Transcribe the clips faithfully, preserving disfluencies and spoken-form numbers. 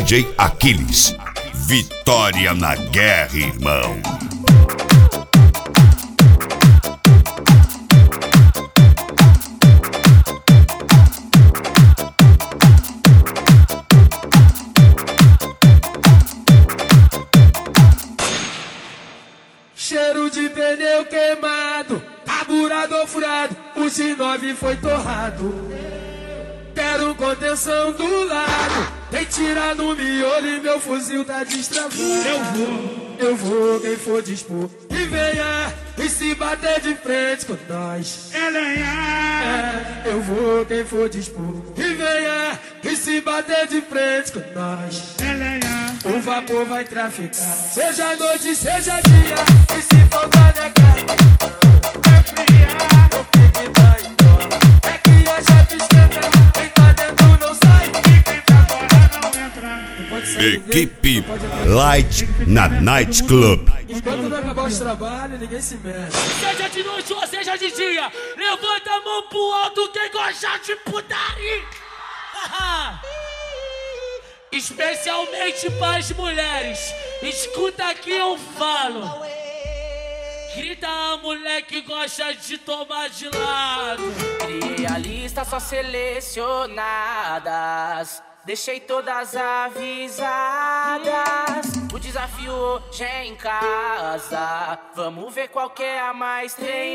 J Aquiles, vitória na guerra, irmão. Cheiro de pneu queimado, carburador furado, o X nove foi torrado. Quero contenção do lado, tem tirar no miolo e meu fuzil tá destravado. Eu vou, eu vou, quem for dispor, e venha e se bater de frente com nós. É, eu vou, quem for dispor, e venha e se bater de frente com nós. O vapor vai traficar, seja noite, seja dia, e se faltar negar, é friar, o pique vai embora. É que a chave esquenta, quem tá dentro não sai, e quem tá fora não entra. Equipe Light na Night Club. Enquanto não acabar os trabalhos, ninguém se mexe. Seja de noite ou seja de dia, levanta a mão pro alto quem gosta de putaria. Especialmente para as mulheres, escuta aqui eu falo. Grita a mulher que gosta de tomar de lado. Criei a lista só selecionadas, deixei todas avisadas. O desafio hoje é em casa, vamos ver qual que é a mais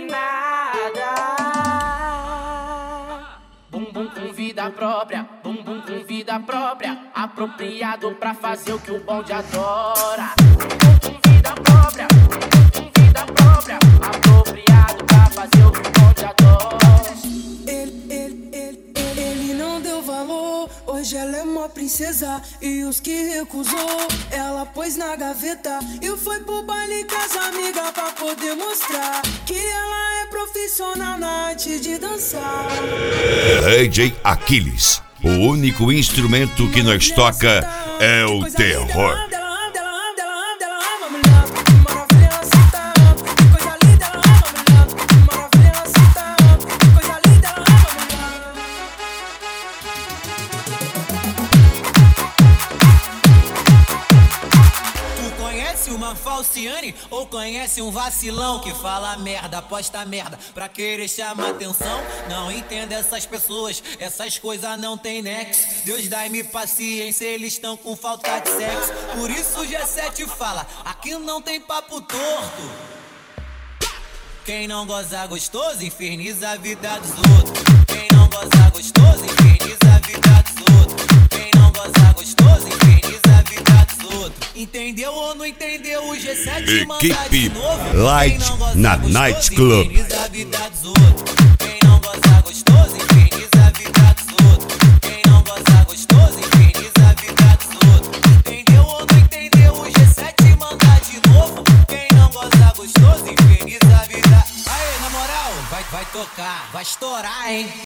treinada. Bum bum com vida própria, bum bum com vida própria, apropriado pra fazer o que o bonde adora. Bum bum com vida própria, bum bum com vida própria, apropriado pra fazer o que o bonde adora. Ele, ele, ele, ele, ele não deu valor, hoje ela é uma princesa, e os que recusou, ela pôs na gaveta e foi pro baile com as amigas pra poder mostrar que ela é profissional na arte de dançar. D J Aquiles, o único instrumento que nós toca é o terror. Uma falciane ou conhece um vacilão que fala merda, posta merda pra querer chamar atenção? Não entendo essas pessoas, essas coisas não tem nexo. Deus dai-me paciência, eles estão com falta de sexo. Por isso o G sete fala, aqui não tem papo torto. Quem não goza gostoso, inferniza a vida dos outros. Quem não goza gostoso, inferniza a vida dos outros. Quem não goza gostoso, inferniza a vida dos outros. Entendeu ou não entendeu? O G sete manda de novo. Light na Night Club. Inferniza a vida dos outros. Quem não goza gostoso, inferniza a vida dos outros. Quem não goza gostoso, inferniza a vida dos outros. Entendeu ou não entendeu? O G sete manda de novo. Quem não goza gostoso, inferniza a vida. Aê, na moral, vai, vai tocar, vai estourar, hein?